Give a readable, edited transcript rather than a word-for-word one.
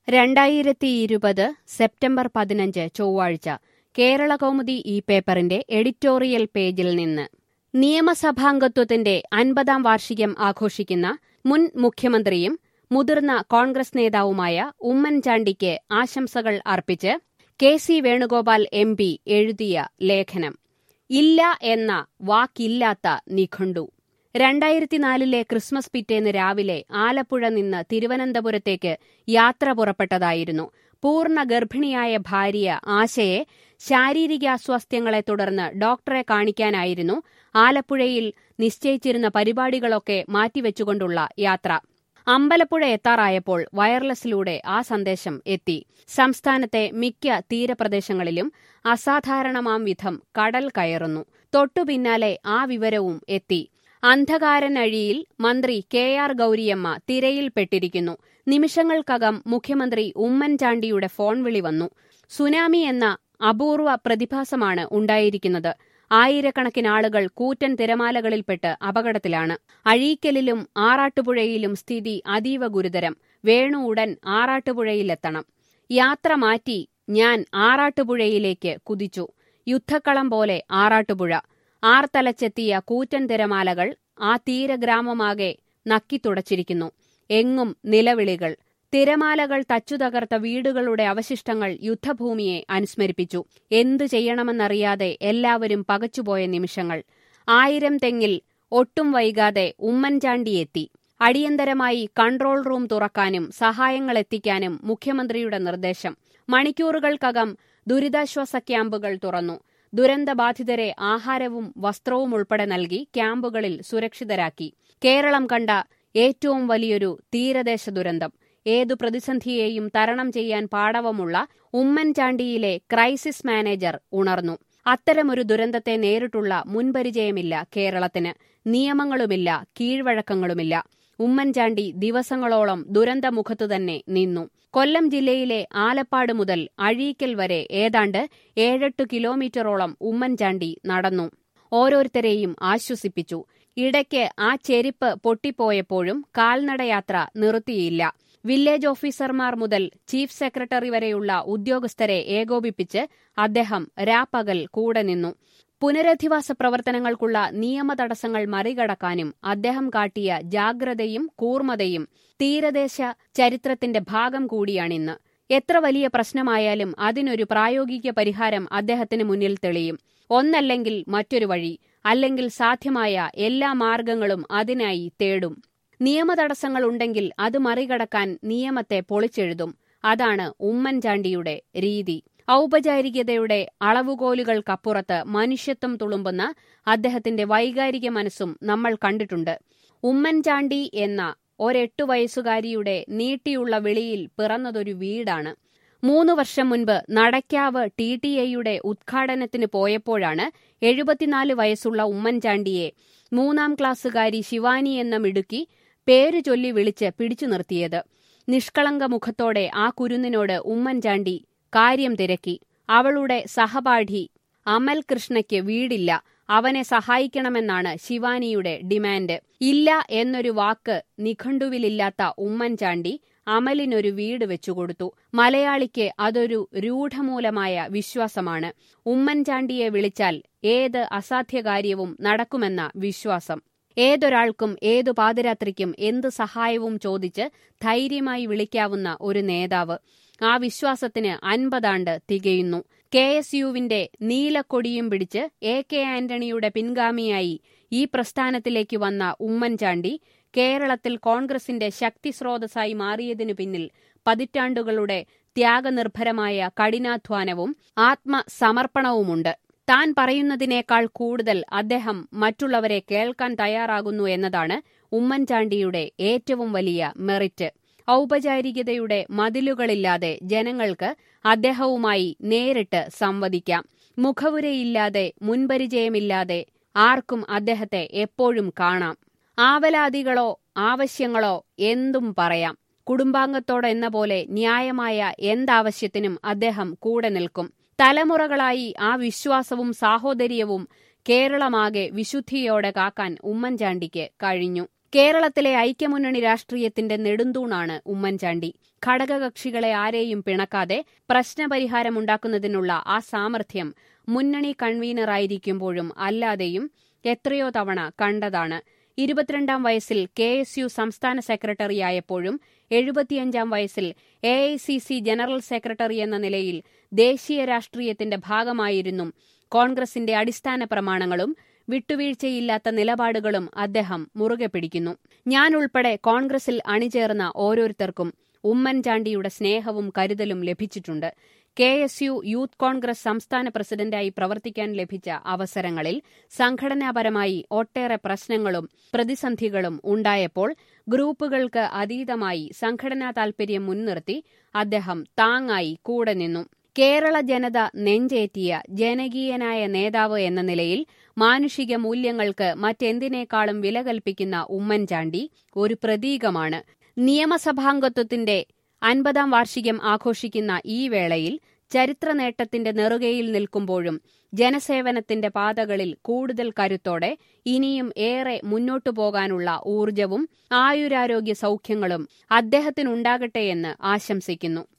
2020 September 15 ചൊവ്വാഴ്ച കേരളകൗമുദി ഈ പേപ്പറിന്റെ എഡിറ്റോറിയൽ പേജിൽ നിന്ന് നിയമസഭാംഗത്വത്തിന്റെ 50-ാം വാർഷികം ആഘോഷിക്കുന്ന മുൻ മുഖ്യമന്ത്രിയും മുതിർന്ന കോൺഗ്രസ് നേതാവുമായ ഉമ്മൻചാണ്ടിക്ക് ആശംസകൾ അർപ്പിച്ച് കെ.സി. വേണുഗോപാൽ എം.പി. എഴുതിയ ലേഖനം ഇല്ല എന്ന വാക്കില്ലാത്ത നിഘണ്ടു. 2004 ക്രിസ്മസ് പിറ്റേന്ന് രാവിലെ ആലപ്പുഴ നിന്ന് തിരുവനന്തപുരത്തേക്ക് യാത്ര പുറപ്പെട്ടതായിരുന്നു. പൂർണ്ണ ഗർഭിണിയായ ഭാര്യ ആശയെ ശാരീരികാസ്വാസ്ഥ്യങ്ങളെ തുടർന്ന് ഡോക്ടറെ കാണിക്കാനായിരുന്നു ആലപ്പുഴയിൽ നിശ്ചയിച്ചിരുന്ന പരിപാടികളൊക്കെ മാറ്റിവെച്ചുകൊണ്ടുള്ള യാത്ര. അമ്പലപ്പുഴ എത്താറായപ്പോൾ വയർലെസ്സിലൂടെ ആ സന്ദേശം എത്തി. സംസ്ഥാനത്തെ മിക്ക തീരപ്രദേശങ്ങളിലും അസാധാരണമാം വിധം കടൽ കയറുന്നു. തൊട്ടുപിന്നാലെ ആ വിവരവും എത്തി. അന്ധകാരനഴിയിൽ മന്ത്രി കെ.ആർ. ഗൗരിയമ്മ തിരയിൽപ്പെട്ടിരിക്കുന്നു. നിമിഷങ്ങൾക്കകം മുഖ്യമന്ത്രി ഉമ്മൻചാണ്ടിയുടെ ഫോൺ വിളി വന്നു. സുനാമി എന്ന അപൂർവ പ്രതിഭാസമാണ് ഉണ്ടായിരിക്കുന്നത്. ആയിരക്കണക്കിന് ആളുകൾ കൂറ്റൻ തിരമാലകളിൽപ്പെട്ട് അപകടത്തിലാണ്. അഴീക്കലിലും ആറാട്ടുപുഴയിലും സ്ഥിതി അതീവ ഗുരുതരം. വേണു ഉടൻ ആറാട്ടുപുഴയിലെത്തണം. യാത്ര മാറ്റി ഞാൻ ആറാട്ടുപുഴയിലേക്ക് കുതിച്ചു. യുദ്ധക്കളം പോലെ ആറാട്ടുപുഴ. ആർത്തലച്ചെത്തിയ കൂറ്റൻ തിരമാലകൾ ആ തീരഗ്രാമമാകെ നക്കിത്തുടച്ചിരിക്കുന്നു. എങ്ങും നിലവിളികൾ. തിരമാലകൾ തച്ചുതകർത്ത വീടുകളുടെ അവശിഷ്ടങ്ങൾ യുദ്ധഭൂമിയെ അനുസ്മരിപ്പിച്ചു. എന്തു ചെയ്യണമെന്നറിയാതെ എല്ലാവരും പകച്ചുപോയ നിമിഷങ്ങൾ. 1000 തെങ്ങിൽ ഒട്ടും വൈകാതെ ഉമ്മൻചാണ്ടിയെത്തി. അടിയന്തരമായി കൺട്രോൾ റൂം തുറക്കാനും സഹായങ്ങളെത്തിക്കാനും മുഖ്യമന്ത്രിയുടെ നിർദ്ദേശം. മണിക്കൂറുകൾക്കകം ദുരിതാശ്വാസ ക്യാമ്പുകൾ തുറന്നു. ദുരന്തബാധിതരെ ആഹാരവും വസ്ത്രവും ഉൾപ്പെടെ നൽകി ക്യാമ്പുകളിൽ സുരക്ഷിതരാക്കി. കേരളം കണ്ട ഏറ്റവും വലിയൊരു തീരദേശ ദുരന്തം. ഏതു പ്രതിസന്ധിയെയും തരണം ചെയ്യാൻ പാടവമുള്ള ഉമ്മൻചാണ്ടിയിലെ ക്രൈസിസ് മാനേജർ ഉണർന്നു. അത്തരമൊരു ദുരന്തത്തെ നേരിട്ടുള്ള മുൻപരിചയമില്ല കേരളത്തിന്. നിയമങ്ങളുമില്ല, കീഴ്വഴക്കങ്ങളുമില്ല. ഉമ്മൻചാണ്ടി ദിവസങ്ങളോളം ദുരന്തമുഖത്തു തന്നെ നിന്നു. കൊല്ലം ജില്ലയിലെ ആലപ്പാട് മുതൽ അഴീക്കൽ വരെ ഏതാണ്ട് 7-8 കിലോമീറ്ററോളം ഉമ്മൻചാണ്ടി നടന്നു. ഓരോരുത്തരെയും ആശ്വസിപ്പിച്ചു. ഇടയ്ക്ക് ആ ചെരിപ്പ് പൊട്ടിപ്പോയപ്പോഴും കാൽനടയാത്ര നിർത്തിയില്ല. വില്ലേജ് ഓഫീസർമാർ മുതൽ ചീഫ് സെക്രട്ടറി വരെയുള്ള ഉദ്യോഗസ്ഥരെ ഏകോപിപ്പിച്ച് അദ്ദേഹം രാപ്പകൽ കൂടെ നിന്നു. പുനരധിവാസ പ്രവർത്തനങ്ങൾക്കുള്ള നിയമതടസ്സങ്ങൾ മറികടക്കാനും അദ്ദേഹം കാട്ടിയ ജാഗ്രതയും കൂർമ്മതയും തീരദേശ ചരിത്രത്തിന്റെ ഭാഗം കൂടിയാണിന്ന്. എത്ര വലിയ പ്രശ്നമായാലും അതിനൊരു പ്രായോഗിക പരിഹാരം അദ്ദേഹത്തിന് മുന്നിൽ തെളിയും. ഒന്നല്ലെങ്കിൽ മറ്റൊരു വഴി, അല്ലെങ്കിൽ സാധ്യമായ എല്ലാ മാർഗങ്ങളും അതിനായി തേടും. നിയമതടസ്സങ്ങൾ ഉണ്ടെങ്കിൽ അത് മറികടക്കാൻ നിയമത്തെ പൊളിച്ചെഴുതും. അതാണ് ഉമ്മൻചാണ്ടിയുടെ രീതി. ഔപചാരികതയുടെ അളവുകോലുകൾക്കപ്പുറത്ത് മനുഷ്യത്വം തുളുമ്പുന്ന അദ്ദേഹത്തിന്റെ വൈകാരിക മനസ്സും നമ്മൾ കണ്ടിട്ടുണ്ട്. ഉമ്മൻചാണ്ടി എന്ന 8 വയസ്സുകാരിയുടെ നീട്ടിയുള്ള വിളിയിൽ പിറന്നതൊരു വീടാണ്. 3 വർഷം മുൻപ് നടക്കാവ് TTIയുടെ ഉദ്ഘാടനത്തിന് പോയപ്പോഴാണ് 74 വയസ്സുള്ള ഉമ്മൻചാണ്ടിയെ 3-ാം ക്ലാസ്സുകാരി ശിവാനി എന്ന മിടുക്കി പേരു ചൊല്ലി വിളിച്ച് പിടിച്ചു നിർത്തിയത്. നിഷ്കളങ്ക മുഖത്തോടെ ആ കുരുന്നിനോട് ഉമ്മൻചാണ്ടി കാര്യം തിരക്കി. അവളുടെ സഹപാഠി അമൽ കൃഷ്ണയ്ക്ക് വീടില്ല. അവനെ സഹായിക്കണമെന്നാണ് ശിവാനിയുടെ ഡിമാൻഡ്. ഇല്ല എന്നൊരു വാക്ക് നിഘണ്ടുവിലില്ലാത്ത ഉമ്മൻചാണ്ടി അമലിനൊരു വീട് വെച്ചുകൊടുത്തു. മലയാളിക്ക് അതൊരു രൂഢമൂലമായ വിശ്വാസമാണ്. ഉമ്മൻചാണ്ടിയെ വിളിച്ചാൽ ഏത് അസാധ്യകാര്യവും നടക്കുമെന്ന വിശ്വാസം. ഏതൊരാൾക്കും ഏതു പാതിരാത്രിക്കും എന്ത് സഹായവും ചോദിച്ച് ധൈര്യമായി വിളിക്കാവുന്ന ഒരു നേതാവ്. ആ വിശ്വാസത്തിന് 50 ആണ്ട് തികയുന്നു. KSUവിന്റെ നീലക്കൊടിയും പിടിച്ച് AK ആന്റണിയുടെ പിൻഗാമിയായി ഈ പ്രസ്ഥാനത്തിലേക്ക് വന്ന ഉമ്മൻചാണ്ടി കേരളത്തിൽ കോൺഗ്രസിന്റെ ശക്തിസ്രോതസ്സായി മാറിയതിനു പിന്നിൽ പതിറ്റാണ്ടുകളുടെ ത്യാഗനിർഭരമായ കഠിനാധ്വാനവും ആത്മസമർപ്പണവുമുണ്ട്. താൻ പറയുന്നതിനേക്കാൾ കൂടുതൽ അദ്ദേഹം മറ്റുള്ളവരെ കേൾക്കാൻ തയ്യാറാകുന്നു എന്നതാണ് ഉമ്മൻചാണ്ടിയുടെ ഏറ്റവും വലിയ മെറിറ്റ്. ഔപചാരികതയുടെ മതിലുകളില്ലാതെ ജനങ്ങൾക്ക് അദ്ദേഹവുമായി നേരിട്ട് സംവദിക്കാം. മുഖവുരയില്ലാതെ, മുൻപരിചയമില്ലാതെ ആർക്കും അദ്ദേഹത്തെ എപ്പോഴും കാണാം. ആവലാതികളോ ആവശ്യങ്ങളോ എന്തും പറയാം. കുടുംബാംഗത്തോടെന്ന പോലെ ന്യായമായ എന്താവശ്യത്തിനും അദ്ദേഹം കൂടെ നിൽക്കും. തലമുറകളായി ആ വിശ്വാസവും സാഹോദര്യവും കേരളമാകെ വിശുദ്ധിയോടെ കാക്കാൻ ഉമ്മൻചാണ്ടിക്ക് കഴിഞ്ഞു. കേരളത്തിലെ ഐക്യമുന്നണി രാഷ്ട്രീയത്തിന്റെ നെടുന്തൂണാണ് ഉമ്മൻചാണ്ടി. ഘടകകക്ഷികളെ ആരെയും പിണക്കാതെ പ്രശ്നപരിഹാരമുണ്ടാക്കുന്നതിനുള്ള ആ സാമർഥ്യം മുന്നണി കൺവീനറായിരിക്കുമ്പോഴും അല്ലാതെയും എത്രയോ തവണ കണ്ടതാണ്. 22-ാം വയസ്സിൽ KSU സംസ്ഥാന സെക്രട്ടറിയായപ്പോഴും 75-ാം വയസ്സിൽ AICC ജനറൽ സെക്രട്ടറി എന്ന നിലയിൽ ദേശീയ രാഷ്ട്രീയത്തിന്റെ ഭാഗമായിരുന്നും കോൺഗ്രസിന്റെ അടിസ്ഥാന പ്രമാണങ്ങളും വിട്ടുവീഴ്ചയില്ലാത്ത നിലപാടുകളും അദ്ദേഹം മുറുകെ പിടിക്കുന്നു. ഞാനുൾപ്പെടെ കോൺഗ്രസിൽ അണിചേർന്ന ഓരോരുത്തർക്കും ഉമ്മൻചാണ്ടിയുടെ സ്നേഹവും കരുതലും ലഭിച്ചിട്ടുണ്ട്. KSU യൂത്ത് കോൺഗ്രസ് സംസ്ഥാന പ്രസിഡന്റായി പ്രവർത്തിക്കാൻ ലഭിച്ച അവസരങ്ങളിൽ സംഘടനാപരമായി ഒട്ടേറെ പ്രശ്നങ്ങളും പ്രതിസന്ധികളും ഉണ്ടായപ്പോൾ ഗ്രൂപ്പുകൾക്ക് അതീതമായി സംഘടനാ താൽപര്യം മുൻനിർത്തി അദ്ദേഹം താങ്ങായി കൂടെ നിന്നു. കേരള ജനത നെഞ്ചേറ്റിയ ജനകീയനായ നേതാവ് എന്ന നിലയിൽ മാനുഷിക മൂല്യങ്ങൾക്ക് മറ്റെന്തിനേക്കാളും വില കൽപ്പിക്കുന്ന ഉമ്മൻചാണ്ടി ഒരു പ്രതീകമാണ്. നിയമസഭാംഗത്വത്തിന്റെ 50-ാം വാർഷികം ആഘോഷിക്കുന്ന ഈ വേളയിൽ ചരിത്ര നേട്ടത്തിന്റെ നെറുകയിൽ നിൽക്കുമ്പോഴും ജനസേവനത്തിന്റെ പാതകളിൽ കൂടുതൽ കരുത്തോടെ ഇനിയും ഏറെ മുന്നോട്ടു പോകാനുള്ള ഊർജവും ആയുരാരോഗ്യ സൗഖ്യങ്ങളും അദ്ദേഹത്തിനുണ്ടാകട്ടെയെന്ന് ആശംസിക്കുന്നു.